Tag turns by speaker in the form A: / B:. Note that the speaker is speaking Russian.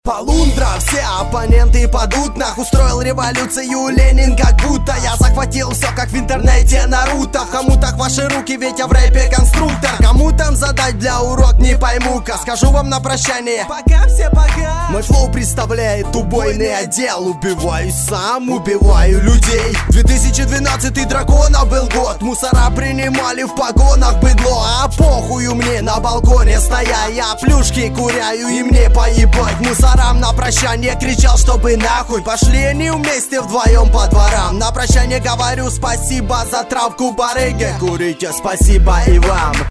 A: Полундра, все оппоненты падут нах. Устроил революцию Ленин, как будто я захватил все, как в интернете Наруто. В хомутах ваши руки, ведь я в рэпе конструктор. Кому там задать для урок, не пойму-ка. Скажу вам на прощание: пока, все пока. Мой флоу представляет убойный отдел. Убиваю сам, убиваю людей. 2012 дракона был год. Мусора принимали в погонах быдло. А похую мне на балконе стоя. Я плюшки куряю и мне поебать. Мусорам на прощание кричал, чтобы нахуй пошли они вместе вдвоем по дворам. На прощание говорю спасибо за травку, барыги. Курите, спасибо и вам.